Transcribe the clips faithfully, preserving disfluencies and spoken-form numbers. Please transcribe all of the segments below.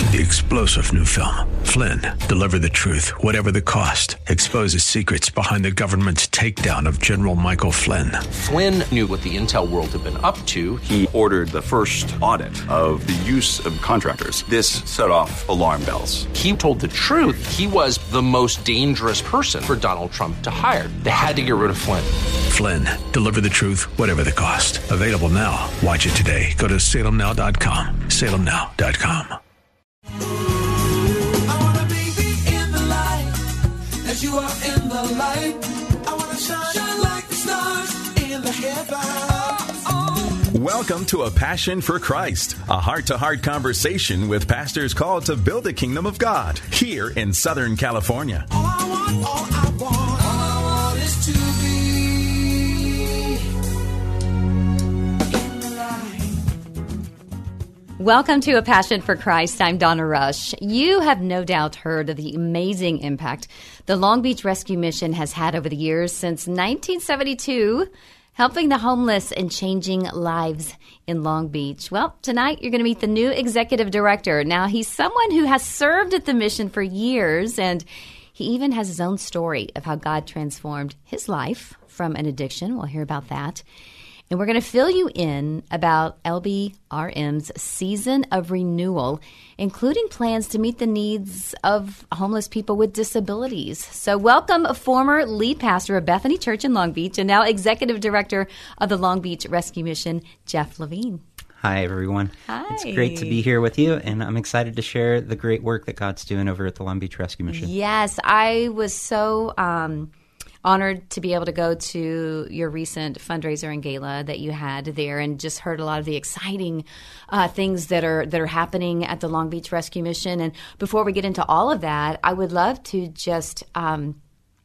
The explosive new film, Flynn, deliver the truth, whatever the cost, exposes secrets behind the government's takedown of General Michael Flynn. Flynn knew what the intel world had been up to. He ordered the first audit of the use of contractors. This set off alarm bells. He told the truth. He was the most dangerous person for Donald Trump to hire. They had to get rid of Flynn. Flynn, deliver the truth, whatever the cost. Available now. Watch it today. Go to salem now dot com. salem now dot com. I wanna be in the light, as you are in the light. I wanna shine, shine like the stars in the heavens. Oh. Welcome to A Passion for Christ, a heart-to-heart conversation with pastors called to build the kingdom of God here in Southern California. All I want, all I want, all I want is to be in the light. Welcome to A Passion for Christ. I'm Donna Rush. You have no doubt heard of the amazing impact the Long Beach Rescue Mission has had over the years since nineteen seventy-two, helping the homeless and changing lives in Long Beach. Well, tonight you're going to meet the new executive director. Now, he's someone who has served at the mission for years, and he even has his own story of how God transformed his life from an addiction. We'll hear about that. And we're going to fill you in about L B R M's season of renewal, including plans to meet the needs of homeless people with disabilities. So welcome a former lead pastor of Bethany Church in Long Beach and now executive director of the Long Beach Rescue Mission, Jeff Levine. Hi, everyone. Hi. It's great to be here with you, and I'm excited to share the great work that God's doing over at the Long Beach Rescue Mission. Yes, I was so um, honored to be able to go to your recent fundraiser and gala that you had there, and just heard a lot of the exciting uh, things that are that are happening at the Long Beach Rescue Mission. And before we get into all of that, I would love to just um,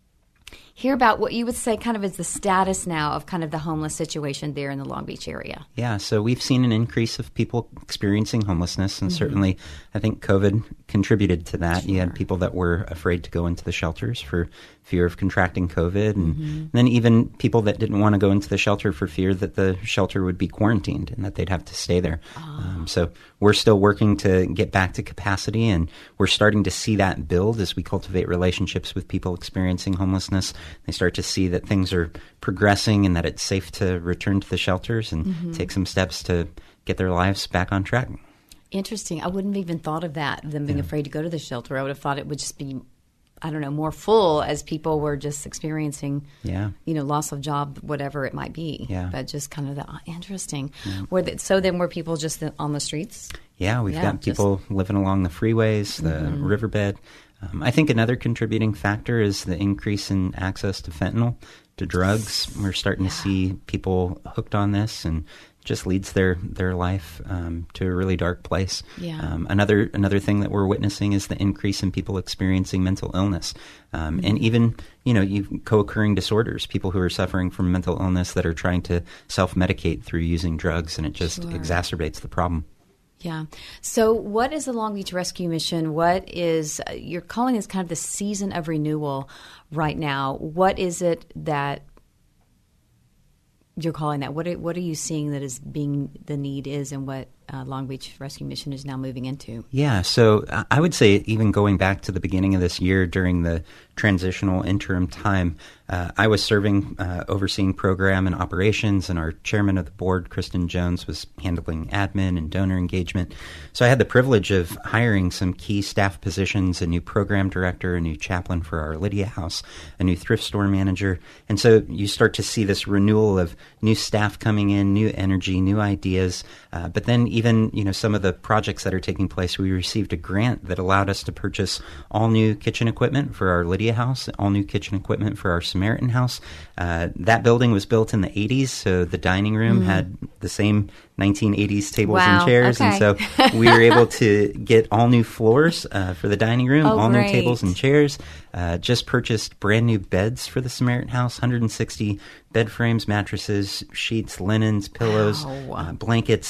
hear about what you would say kind of is the status now of kind of the homeless situation there in the Long Beach area. Yeah, so we've seen an increase of people experiencing homelessness, and Mm-hmm. certainly I think COVID contributed to that. Sure. You had people that were afraid to go into the shelters for fear of contracting COVID, and, Mm-hmm. and then even people that didn't want to go into the shelter for fear that the shelter would be quarantined and that they'd have to stay there. Oh. Um, so we're still working to get back to capacity, and we're starting to see that build as we cultivate relationships with people experiencing homelessness. They start to see that things are progressing and that it's safe to return to the shelters and Mm-hmm. take some steps to get their lives back on track. Interesting. I wouldn't have even thought of that, them being Yeah. afraid to go to the shelter. I would have thought it would just be, I don't know, more full as people were just experiencing, Yeah. you know, loss of job, whatever it might be. Yeah. But just kind of the, oh, interesting. Were the, so then were people just on the streets? Yeah, we've Yeah, got people living along the freeways, the Mm-hmm. riverbed. Um, I think another contributing factor is the increase in access to fentanyl, to drugs. We're starting to see people hooked on this, and just leads their their life um, to a really dark place. Yeah. Um, another another thing that we're witnessing is the increase in people experiencing mental illness, um, and even you know you, co-occurring disorders. People who are suffering from mental illness that are trying to self-medicate through using drugs, and it just Sure. exacerbates the problem. Yeah. So what is the Long Beach Rescue Mission? What is, uh, you're calling this kind of the season of renewal right now. What is it that you're calling that? What are, what are you seeing that is being the need is, and what uh, Long Beach Rescue Mission is now moving into? Yeah, so uh, I would say even going back to the beginning of this year during the transitional interim time, uh, I was serving, uh, overseeing program and operations, and our chairman of the board, Kristen Jones, was handling admin and donor engagement. So I had the privilege of hiring some key staff positions, a new program director, a new chaplain for our Lydia House, a new thrift store manager. And so you start to see this renewal of new staff coming in, new energy, new ideas. Uh, but then even, you know, some of the projects that are taking place, we received a grant that allowed us to purchase all new kitchen equipment for our Lydia House, all new kitchen equipment for our Samaritan House. Uh, that building was built in the eighties, so the dining room mm. had the same nineteen eighties tables wow. and chairs. Okay. And so we were able to get all new floors uh, for the dining room, oh, all great. new tables and chairs. Uh, just purchased brand new beds for the Samaritan House, one hundred sixty bed frames, mattresses, sheets, linens, pillows, wow. uh, blankets.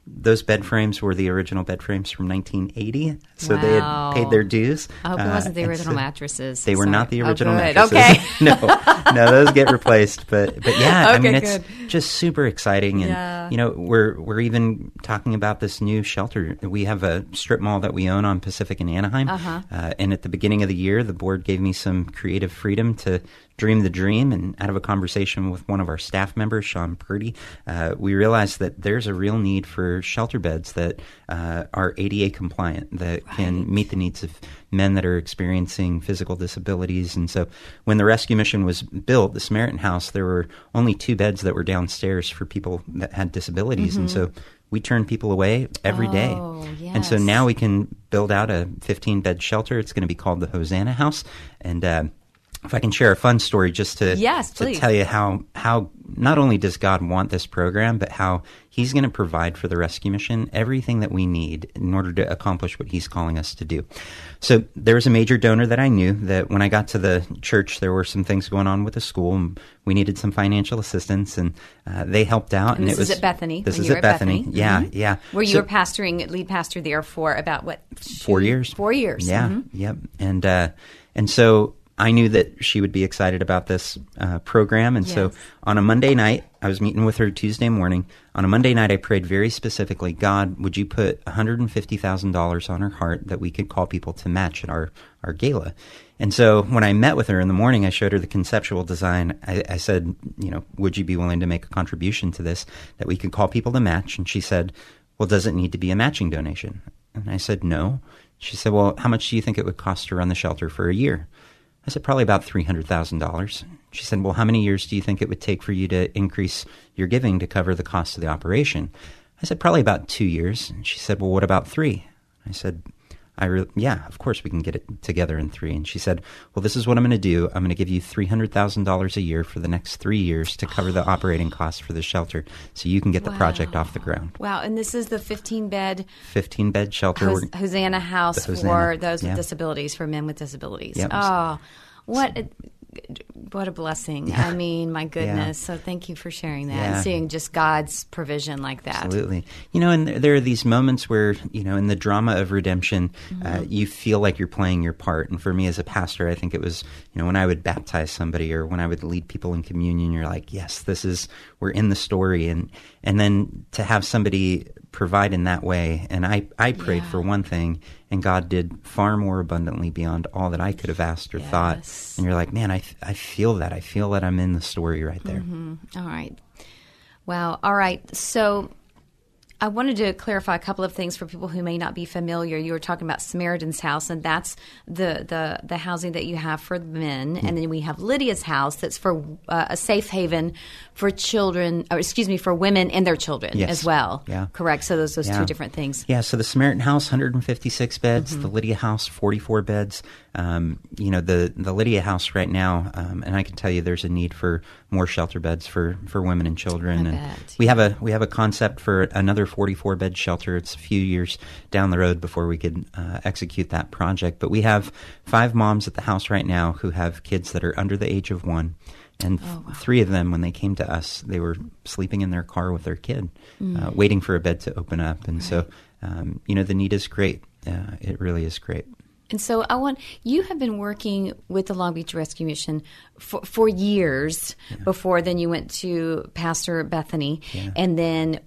those bed frames were the original bed frames from nineteen eighty, so Wow. they had paid their dues. I hope it Uh, wasn't the and original so mattresses. They were Sorry. not the original oh, good. mattresses. Okay. no, no, those get replaced. But but yeah, I Okay, mean, it's good. just super exciting, and Yeah. you know, we're we're even talking about this new shelter. We have a strip mall that we own on Pacific in Anaheim, Uh-huh. uh, and at the beginning of the year, the board gave me some creative freedom to dream the dream. And out of a conversation with one of our staff members, Sean Purdy, uh, we realized that there's a real need for shelter beds that uh, are A D A compliant, that can meet the needs of men that are experiencing physical disabilities. And so when the rescue mission was built, the Samaritan House, there were only two beds that were downstairs for people that had disabilities. Mm-hmm. And so we turn people away every day. Oh, And so yes. now we can build out a fifteen-bed shelter. It's going to be called the Hosanna House. And uh, if I can share a fun story just to, Yes, to please. tell you how, how not only does God want this program, but how he's going to provide for the rescue mission everything that we need in order to accomplish what he's calling us to do. So there was a major donor that I knew that when I got to the church, there were some things going on with the school, and we needed some financial assistance, and uh, they helped out. And And, this it was is at Bethany. This when is you were at Bethany. Bethany. Yeah, Mhm. yeah. Where you So- were pastoring, lead pastor there for about what? Four two- years. Four years. Yeah. Mhm. Yep. And uh, and so I knew that she would be excited about this uh, program. And so Yes. on a Monday night, I was meeting with her Tuesday morning. On a Monday night, I prayed very specifically, God, would you put one hundred fifty thousand dollars on her heart that we could call people to match at our, our gala? And so when I met with her in the morning, I showed her the conceptual design. I, I said, you know, would you be willing to make a contribution to this that we could call people to match? And she said, well, does it need to be a matching donation? And I said, no. She said, well, how much do you think it would cost to run the shelter for a year? I said, probably about three hundred thousand dollars. She said, well, how many years do you think it would take for you to increase your giving to cover the cost of the operation? I said, probably about two years. And she said, well, what about three? I said, I re- yeah, of course we can get it together in three. And she said, well, this is what I'm going to do. I'm going to give you three hundred thousand dollars a year for the next three years to cover the operating costs for the shelter so you can get the project off the ground. Wow. And this is the fifteen-bed fifteen-bed shelter. Hos- Hosanna House The Hosanna, for those with yeah. disabilities, for men with disabilities. Yep. Oh, what a, what a blessing. I mean, my goodness. So thank you for sharing that Yeah. and seeing just God's provision like that. Absolutely. You know, and there, there are these moments where, you know, in the drama of redemption, Mm-hmm. uh, you feel like you're playing your part. And for me as a pastor, I think it was, you know, when I would baptize somebody or when I would lead people in communion, you're like, yes, this is, we're in the story. And, and then to have somebody provide in that way. And I, I prayed Yeah. for one thing, and God did far more abundantly beyond all that I could have asked or Yes. thought. And you're like, man, I, I feel that. I feel that I'm in the story right there. All right. Wow. All right. So I wanted to clarify a couple of things for people who may not be familiar. You were talking about Samaritan's House, and that's the the, the housing that you have for men. And then we have Lydia's House that's for uh, a safe haven for children, or excuse me, for women and their children Yes. as well. Yeah. Correct. So those those Yeah. two different things. Yeah, so the Samaritan House, one hundred fifty-six beds. Mm-hmm. The Lydia House, forty-four beds. Um, you know, the, the Lydia House right now, um, and I can tell you there's a need for more shelter beds for, for women and children. I and bet, we have a we have a concept for another forty-four bed shelter. It's a few years down the road before we could uh, execute that project. But we have five moms at the house right now who have kids that are under the age of one. And Oh, wow. three of them, when they came to us, they were sleeping in their car with their kid, Mm. uh, waiting for a bed to open up. And so, um, you know, the need is great. Uh, it really is great. And so I want you have been working with the Long Beach Rescue Mission for, for years before then you went to Pastor Bethany, Yeah. and then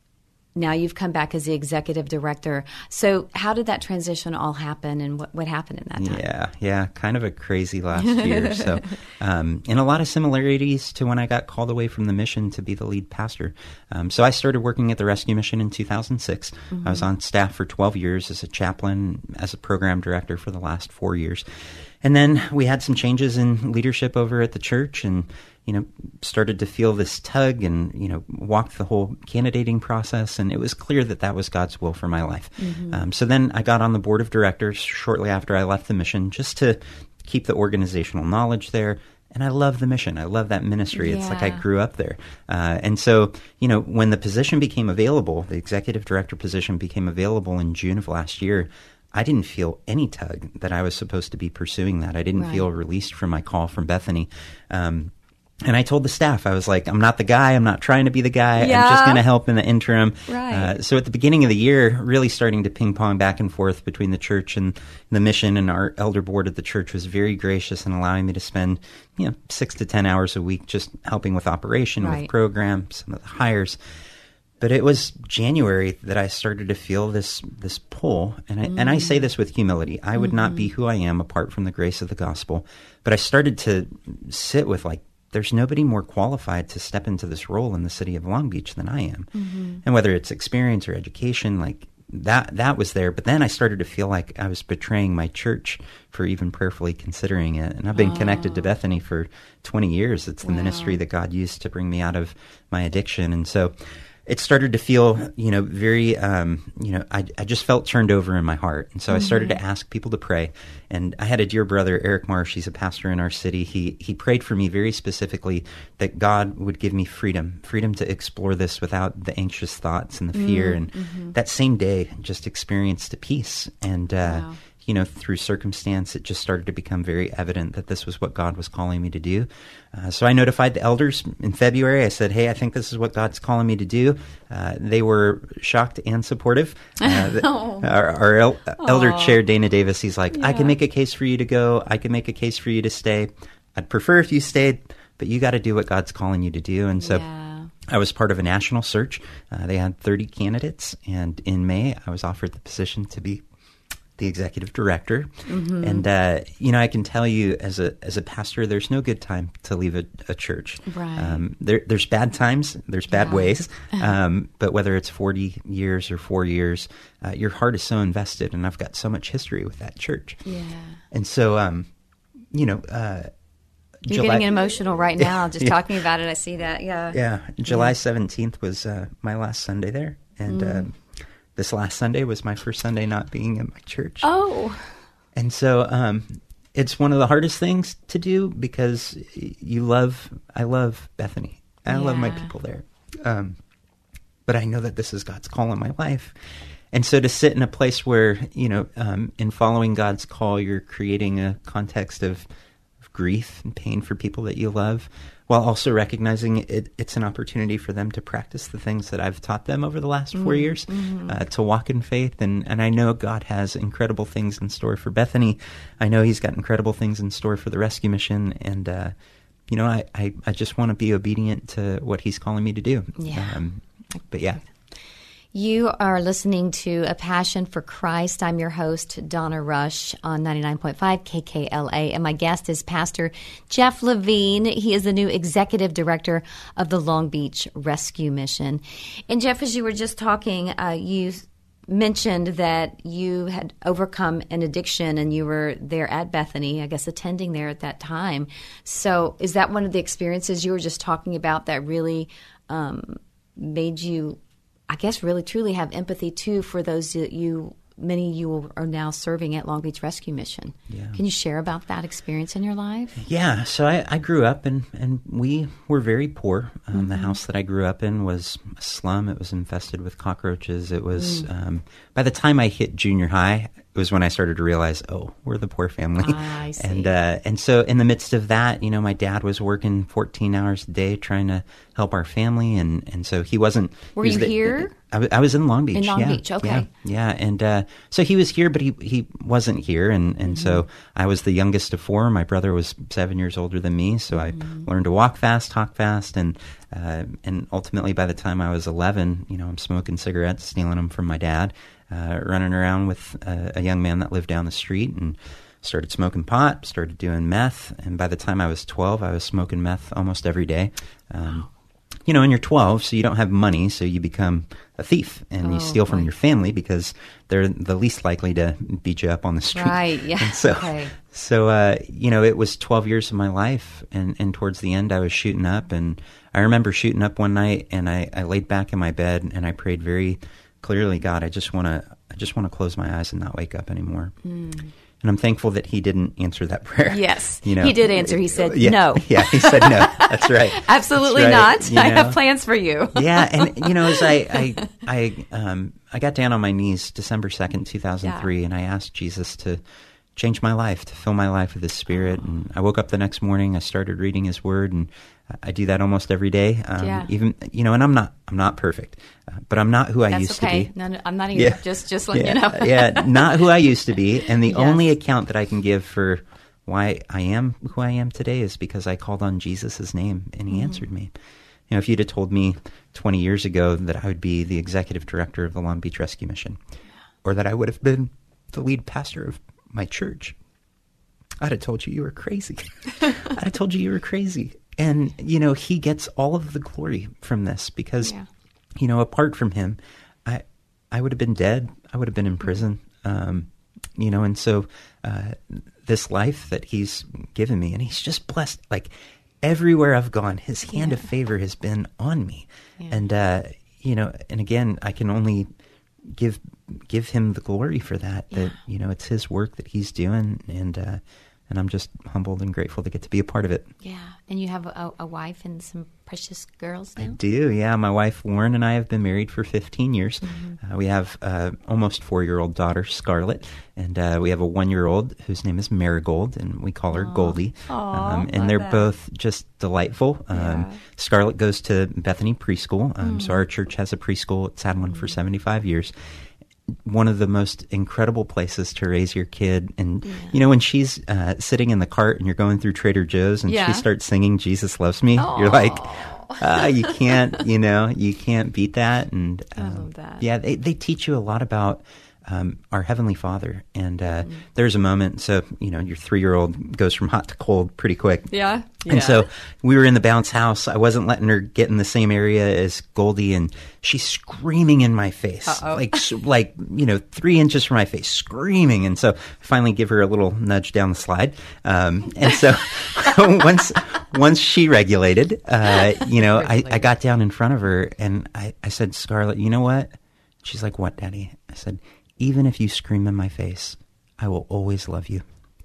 now you've come back as the executive director. So how did that transition all happen, and what, what happened in that time? Yeah, yeah, kind of a crazy last year. So, um, and a lot of similarities to when I got called away from the mission to be the lead pastor. Um, so I started working at the Rescue Mission in two thousand six. Mm-hmm. I was on staff for twelve years as a chaplain, as a program director for the last four years. And then we had some changes in leadership over at the church, and you know, started to feel this tug, and you know, walked the whole candidating process, and it was clear that that was God's will for my life. Mm-hmm. Um, so then I got on the board of directors shortly after I left the mission, just to keep the organizational knowledge there. And I love the mission. I love that ministry. It's like I Yeah. grew up there. Uh, and so, you know, when the position became available, the executive director position became available in June of last year, I didn't feel any tug that I was supposed to be pursuing that. I didn't Right. feel released from my call from Bethany. Um, And I told the staff, I was like, I'm not the guy. I'm not trying to be the guy. Yeah. I'm just going to help in the interim. Right. Uh, so at the beginning of the year, really starting to ping pong back and forth between the church and the mission, and our elder board at the church was very gracious in allowing me to spend, you know, six to ten hours a week just helping with operation, Right. with programs, some of the hires. But it was January that I started to feel this this pull, and I, mm. and I say this with humility. I would mm-hmm. not be who I am apart from the grace of the gospel. But I started to sit with, like, there's nobody more qualified to step into this role in the city of Long Beach than I am. Mm-hmm. And whether it's experience or education, like that that was there. But then I started to feel like I was betraying my church for even prayerfully considering it. And I've been oh. connected to Bethany for twenty years. It's the wow. ministry that God used to bring me out of my addiction. And so it started to feel, you know, very, um, you know, I, I just felt turned over in my heart. And so mm-hmm. I started to ask people to pray. And I had a dear brother, Eric Marsh. He's a pastor in our city. He he prayed for me very specifically that God would give me freedom, freedom to explore this without the anxious thoughts and the fear. Mm-hmm. And that same day, just experienced a peace. And, uh, wow. you know, through circumstance, it just started to become very evident that this was what God was calling me to do. Uh, so I notified the elders in February. I said, hey, I think this is what God's calling me to do. Uh, they were shocked and supportive. Uh, the, oh. Our, our el- elder chair, Dana Davis, he's like, yeah. I can make a case for you to go. I can make a case for you to stay. I'd prefer if you stayed, but you got to do what God's calling you to do. And so yeah. I was part of a national search. Uh, they had thirty candidates. And in May, I was offered the position to be the executive director. Mm-hmm. And, uh, you know, I can tell you as a as a pastor, there's no good time to leave a, a church. Right. Um, there, there's bad times, there's bad yeah. ways. Um, but whether it's forty years or four years, uh, your heart is so invested. And I've got so much history with that church. Yeah. And so, um, you know, uh, You're July, getting emotional right now just yeah. talking about it. I see that. Yeah. Yeah. July yeah. seventeenth was uh, my last Sunday there. And, mm. um, this last Sunday was my first Sunday not being in my church. Oh. And so um, it's one of the hardest things to do because you love, I love Bethany. I yeah. love my people there. Um, but I know that this is God's call in my life. And so to sit in a place where, you know, um, in following God's call, you're creating a context of, of grief and pain for people that you love, while also recognizing it, it's an opportunity for them to practice the things that I've taught them over the last four mm-hmm. years, mm-hmm. uh, to walk in faith. And, and I know God has incredible things in store for Bethany. I know he's got incredible things in store for the rescue mission. And, uh, you know, I, I, I just want to be obedient to what he's calling me to do. Yeah. Um, but yeah. You are listening to A Passion for Christ. I'm your host, Donna Rush, on ninety-nine point five K K L A, and my guest is Pastor Jeff Levine. He is the new executive director of the Long Beach Rescue Mission. And Jeff, as you were just talking, uh, you mentioned that you had overcome an addiction and you were there at Bethany, I guess attending there at that time. So is that one of the experiences you were just talking about that really um, made you, I guess, really truly have empathy too for those that you, many of you are now serving at Long Beach Rescue Mission? Yeah. Can you share about that experience in your life? Yeah. So I, I grew up and, and we were very poor. Um, mm-hmm. The house that I grew up in was a slum. It was infested with cockroaches. It was, mm. um, by the time I hit junior high, it was when I started to realize, oh, we're the poor family. Ah, I see. And uh, and so in the midst of that, you know, my dad was working fourteen hours a day trying to help our family, and, and so he wasn't. Were he was you the, here? I, w- I was in Long Beach. In Long yeah, Beach, okay. Yeah, yeah. and uh, so he was here, but he, he wasn't here, and, and mm-hmm. so I was the youngest of four. My brother was seven years older than me, so mm-hmm. I learned to walk fast, talk fast, and uh, and ultimately by the time I was eleven, you know, I'm smoking cigarettes, stealing them from my dad. Uh, running around with uh, a young man that lived down the street, and started smoking pot, started doing meth. And by the time I was twelve, I was smoking meth almost every day. Um, you know, and you're twelve, so you don't have money, so you become a thief, and oh, you steal from boy. your family because they're the least likely to beat you up on the street. Right, yeah. And so, okay. so uh, you know, it was twelve years of my life, and, and towards the end, I was shooting up. And I remember shooting up one night, and I, I laid back in my bed, and I prayed very clearly, God, I just want to, I just want to close my eyes and not wake up anymore. Mm. And I'm thankful that he didn't answer that prayer. Yes, you know, he did answer. He said yeah, no. Yeah, he said no. That's right. Absolutely That's right. not. You I know? have plans for you. Yeah, and you know, as I, I, I, um, I got down on my knees December second, two thousand three, yeah. and I asked Jesus to, changed my life, to fill my life with His Spirit. And I woke up the next morning, I started reading His Word, and I do that almost every day. Um, Yeah. Even, you know, and I'm not, I'm not perfect, uh, but I'm not who I That's used okay. to be. No, no, I'm not either. Yeah. Just, just letting yeah, you know. yeah, not who I used to be. And the Yes. only account that I can give for why I am who I am today is because I called on Jesus' name and He mm-hmm. answered me. You know, if you'd have told me twenty years ago that I would be the executive director of the Long Beach Rescue Mission, yeah. or that I would have been the lead pastor of my church, I'd have told you you were crazy. I'd have told you you were crazy. And, you know, He gets all of the glory from this because, yeah. you know, apart from Him, I I would have been dead. I would have been in prison. Um, you know, and so uh, this life that He's given me, and He's just blessed, like, everywhere I've gone, His hand yeah. of favor has been on me. Yeah. And, uh, you know, and again, I can only give give Him the glory for that, yeah. that, you know, it's His work that He's doing. And, uh, and I'm just humbled and grateful to get to be a part of it. Yeah. And you have a, a wife and some precious girls now? I do, yeah. My wife, Lauren, and I have been married for fifteen years. Mm-hmm. Uh, we have uh, almost four-year-old daughter, Scarlett, and uh, we have a one-year-old whose name is Marigold, and we call her Aww. Goldie. Aww, um, and they're that. both just delightful. Um, yeah. Scarlett goes to Bethany Preschool, um, mm. so our church has a preschool. It's had one mm. for seventy-five years. One of the most incredible places to raise your kid. And, yeah. you know, when she's uh, sitting in the cart and you're going through Trader Joe's and yeah. she starts singing Jesus Loves Me, Aww. you're like, uh, you can't, you know, you can't beat that. And um, I love that. Yeah, they, they teach you a lot about um, our Heavenly Father. And uh, mm. there's a moment, so, you know, your three-year-old goes from hot to cold pretty quick. Yeah. yeah. And so we were in the bounce house. I wasn't letting her get in the same area as Goldie, and she's screaming in my face, Uh-oh. like, like, you know, three inches from my face, screaming. And so I finally give her a little nudge down the slide. Um, and so once, once she regulated, uh, you know, I, I got down in front of her and I, I said, Scarlett, you know what? She's like, what, Daddy? I said, even if you scream in my face, I will always love you.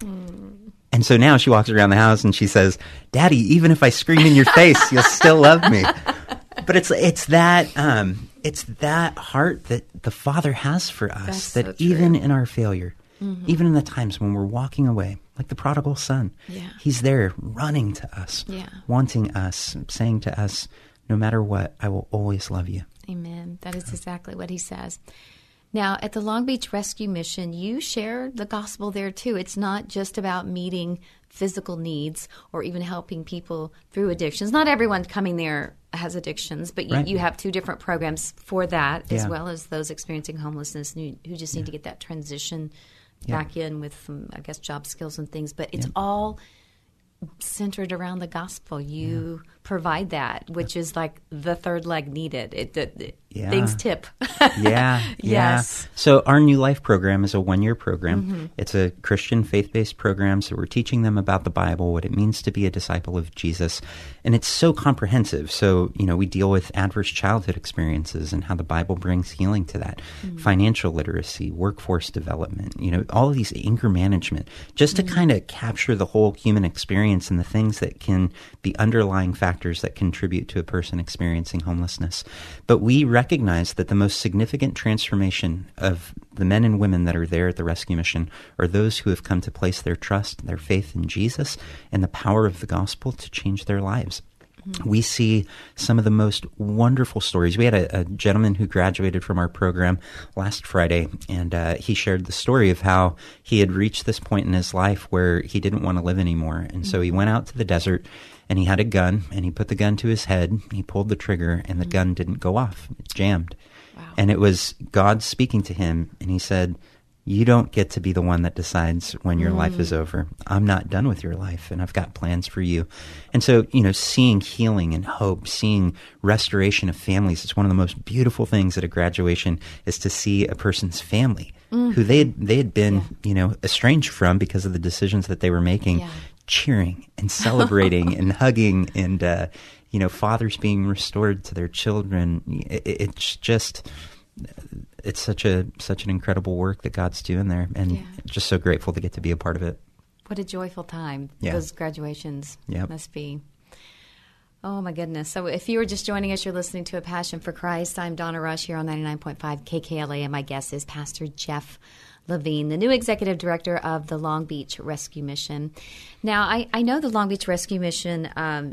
Mm. And so now she walks around the house and she says, Daddy, even if I scream in your face, you'll still love me. But it's it's that um, it's that heart that the Father has for us. That's that so even in our failure, mm-hmm. even in the times when we're walking away, like the prodigal son, yeah. He's there running to us, yeah. wanting us, saying to us, no matter what, I will always love you. Amen. That is exactly what He says. Now, at the Long Beach Rescue Mission, you share the gospel there, too. It's not just about meeting physical needs or even helping people through addictions. Not everyone coming there has addictions, but you, right. you have two different programs for that, yeah. as well as those experiencing homelessness who, who just need yeah. to get that transition yeah. back in with some, I guess, job skills and things. But it's yeah. all centered around the gospel. You yeah. provide that, which is like the third leg needed. It, it, it yeah. Things tip. yeah, yeah. Yes. So our New Life program is a one-year program. Mm-hmm. It's a Christian faith-based program, so we're teaching them about the Bible, what it means to be a disciple of Jesus. And it's so comprehensive. So, you know, we deal with adverse childhood experiences and how the Bible brings healing to that. Mm-hmm. Financial literacy, workforce development, you know, all of these anger management, just mm-hmm. to kind of capture the whole human experience and the things that can be underlying factors that contribute to a person experiencing homelessness. But we recognize that the most significant transformation of the men and women that are there at the rescue mission are those who have come to place their trust, their faith in Jesus and the power of the gospel to change their lives. Mm-hmm. We see some of the most wonderful stories. We had a, a gentleman who graduated from our program last Friday, and uh, he shared the story of how he had reached this point in his life where he didn't want to live anymore. And mm-hmm. so he went out to the desert, and he had a gun, and he put the gun to his head, he pulled the trigger, and the mm-hmm. gun didn't go off. It jammed. Wow. And it was God speaking to him, and he said, you don't get to be the one that decides when your mm. life is over. I'm not done with your life, and I've got plans for you. And so, you know, seeing healing and hope, seeing restoration of families, it's one of the most beautiful things at a graduation is to see a person's family mm. who they had, they had been, yeah. you know, estranged from because of the decisions that they were making, yeah. cheering and celebrating and hugging and, uh, you know, fathers being restored to their children. It, it's just... It's such a such an incredible work that God's doing there, and yeah. just so grateful to get to be a part of it. What a joyful time yeah. those graduations yep. must be. Oh, my goodness. So if you were just joining us, you're listening to A Passion for Christ. I'm Donna Rush here on ninety-nine point five K K L A, and my guest is Pastor Jeff Levine, the new executive director of the Long Beach Rescue Mission. Now, I, I know the Long Beach Rescue Mission, um,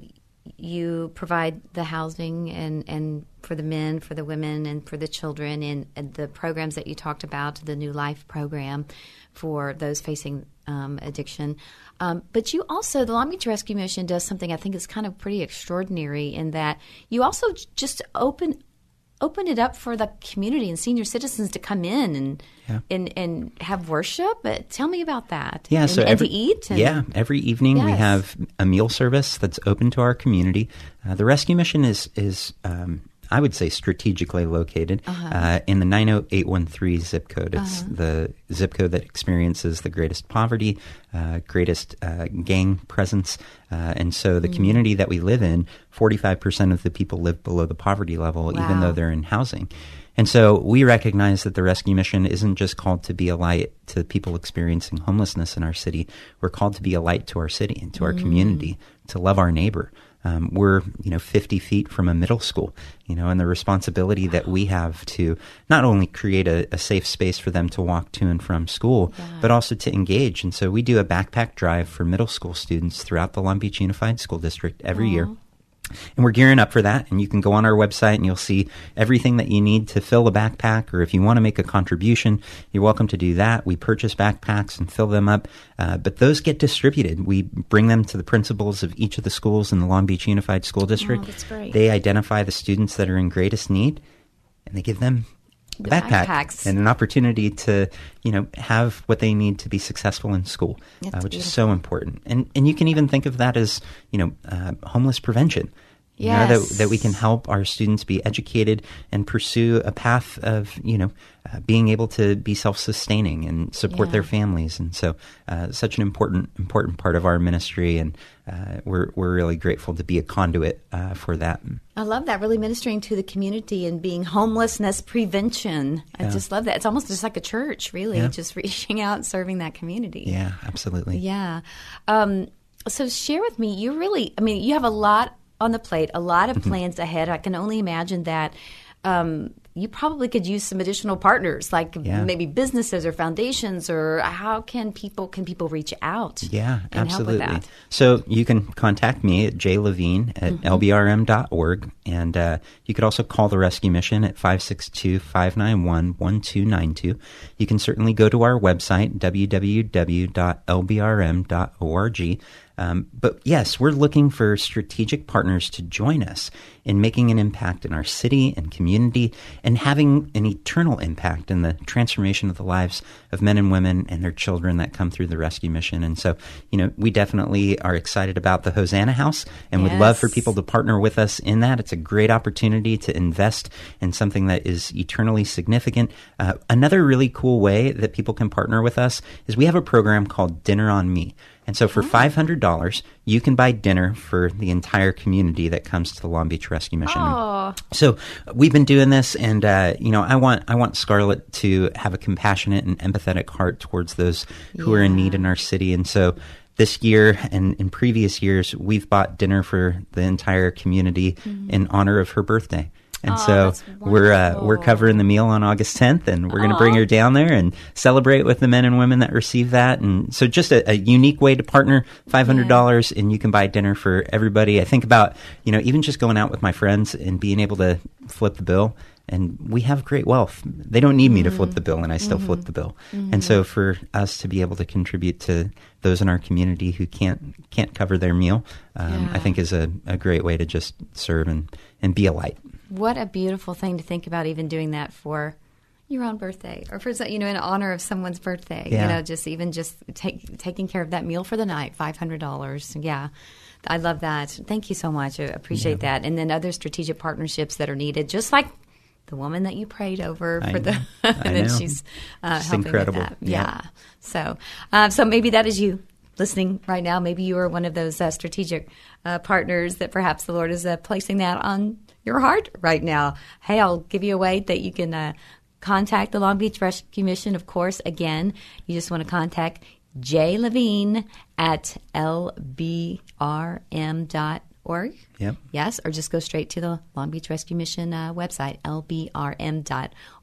you provide the housing and, and for the men, for the women, and for the children, and, and the programs that you talked about, the New Life program for those facing um, addiction. Um, but you also, the Long Beach Rescue Mission does something I think is kind of pretty extraordinary in that you also just open open it up for the community and senior citizens to come in and yeah. and, and have worship. But tell me about that. Yeah, and, so and every, to eat. And, yeah, every evening yes. we have a meal service that's open to our community. Uh, the Rescue Mission is is um, I would say strategically located uh-huh. uh, in the nine oh eight one three zip code. It's uh-huh. the zip code that experiences the greatest poverty, uh, greatest uh, gang presence. Uh, and so the mm. community that we live in, forty-five percent of the people live below the poverty level, wow. even though they're in housing. And so we recognize that the Rescue Mission isn't just called to be a light to people experiencing homelessness in our city. We're called to be a light to our city and to our mm. community, to love our neighbor. Um, we're, you know, fifty feet from a middle school, you know, and the responsibility that we have to not only create a, a safe space for them to walk to and from school, yeah. but also to engage. And so we do a backpack drive for middle school students throughout the Long Beach Unified School District every Aww. year. And we're gearing up for that, and you can go on our website and you'll see everything that you need to fill a backpack, or if you want to make a contribution, you're welcome to do that. We purchase backpacks and fill them up, uh, but those get distributed. We bring them to the principals of each of the schools in the Long Beach Unified School District. Oh, that's great. They identify the students that are in greatest need, and they give them a backpack backpacks. and an opportunity to, you know, have what they need to be successful in school, uh, which beautiful. is so important. And and you can even think of that as, you know, uh, homeless prevention. You yes. know, that, that we can help our students be educated and pursue a path of, you know, uh, being able to be self-sustaining and support yeah. their families. And so uh, such an important important part of our ministry, and uh, we're we're really grateful to be a conduit uh, for that. I love that, really ministering to the community and being homelessness prevention. I yeah. just love that. It's almost just like a church, really, yeah. just reaching out and serving that community. Yeah, absolutely. Yeah. Um, so share with me, you really, I mean, you have a lot on the plate, a lot of plans ahead. I can only imagine that um, you probably could use some additional partners, like yeah. maybe businesses or foundations, or how can people can people reach out? Yeah, and absolutely. Help with that? So you can contact me at j levine at mm-hmm. l b r m dot org, and uh, you could also call the Rescue Mission at five six two, five nine one, one two nine two. You can certainly go to our website, w w w dot l b r m dot org. Um, but yes, we're looking for strategic partners to join us in making an impact in our city and community, and having an eternal impact in the transformation of the lives of men and women and their children that come through the Rescue Mission. And so, you know, we definitely are excited about the Hosanna House, and yes. would love for people to partner with us in that. It's a great opportunity to invest in something that is eternally significant. Uh, another really cool way that people can partner with us is we have a program called Dinner on Me. And so for five hundred dollars, you can buy dinner for the entire community that comes to the Long Beach Rescue Mission. Oh. So we've been doing this, and uh, you know, I want I want Scarlett to have a compassionate and empathetic heart towards those who yeah. are in need in our city. And so this year and in previous years, we've bought dinner for the entire community mm-hmm. in honor of her birthday. And oh, so we're uh, we're covering the meal on August tenth, and we're going to bring her down there and celebrate with the men and women that receive that. And so just a, a unique way to partner, five hundred dollars, yeah. and you can buy dinner for everybody. I think about, you know, even just going out with my friends and being able to flip the bill. And we have great wealth. They don't need me mm-hmm. to flip the bill, and I still mm-hmm. flip the bill. Mm-hmm. And so for us to be able to contribute to those in our community who can't can't cover their meal, um, yeah. I think is a, a great way to just serve and, and be a light. What a beautiful thing to think about, even doing that for your own birthday, or for, you know, in honor of someone's birthday. Yeah. You know, just even just take, taking care of that meal for the night, five hundred dollars. Yeah. I love that. Thank you so much. I appreciate yeah. that. And then other strategic partnerships that are needed, just like the woman that you prayed over I for know. the, and then she's uh, it's helping incredible. with that. Yeah. yeah. So, uh, so maybe that is you listening right now. Maybe you are one of those uh, strategic uh, partners that perhaps the Lord is uh, placing that on your heart right now. Hey, I'll give you a way that you can uh, contact the Long Beach Rescue Mission. Of course, again, you just want to contact J Levine at l b r m dot org. Yep. Yes, or just go straight to the Long Beach Rescue Mission uh, website, l b r m dot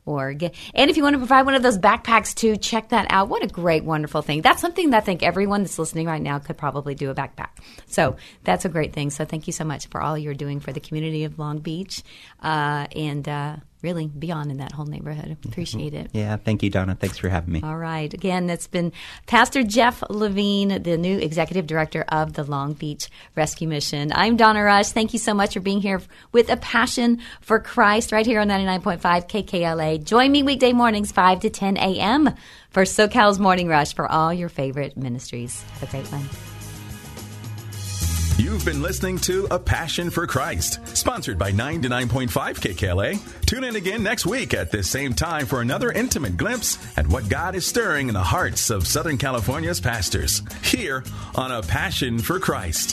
org. And if you want to provide one of those backpacks too, check that out. What a great, wonderful thing. That's something that I think everyone that's listening right now could probably do a backpack. So that's a great thing. So thank you so much for all you're doing for the community of Long Beach uh, and uh, really beyond in that whole neighborhood. Appreciate it. Yeah, thank you, Donna. Thanks for having me. All right. Again, that's been Pastor Jeff Levine, the new executive director of the Long Beach Rescue Mission. I'm Donna Rush. Thank you so much for being here with a passion for Christ right here on ninety-nine point five K K L A. Join me weekday mornings, five to ten a.m. for SoCal's Morning Rush for all your favorite ministries. Have a great one. You've been listening to A Passion for Christ, sponsored by ninety-nine point five K K L A. Tune in again next week at this same time for another intimate glimpse at what God is stirring in the hearts of Southern California's pastors, here on A Passion for Christ.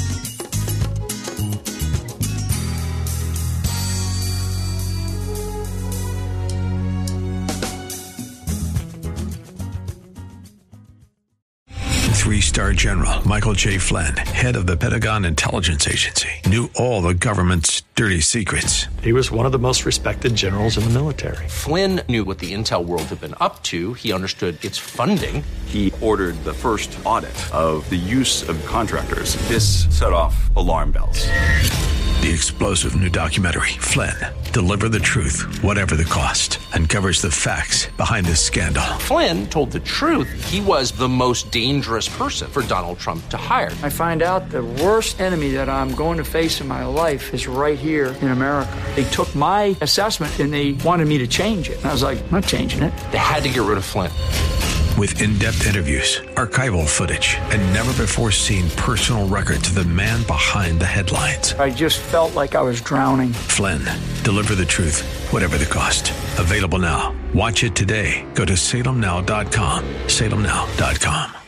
Three-star General Michael J. Flynn, head of the Pentagon Intelligence Agency, knew all the government's dirty secrets. He was one of the most respected generals in the military. Flynn knew what the intel world had been up to. He understood its funding. He ordered the first audit of the use of contractors. This set off alarm bells. The explosive new documentary, Flynn, Deliver the Truth, Whatever the Cost, uncovers the facts behind this scandal. Flynn told the truth. He was the most dangerous person for Donald Trump to hire. I find out the worst enemy that I'm going to face in my life is right here in America. They took my assessment and they wanted me to change it. And I was like, I'm not changing it. They had to get rid of Flynn. With in-depth interviews, archival footage, and never-before-seen personal records of the man behind the headlines. I just felt like I was drowning. Flynn, Deliver the Truth, Whatever the Cost. Available now. Watch it today. Go to salem now dot com. salem now dot com.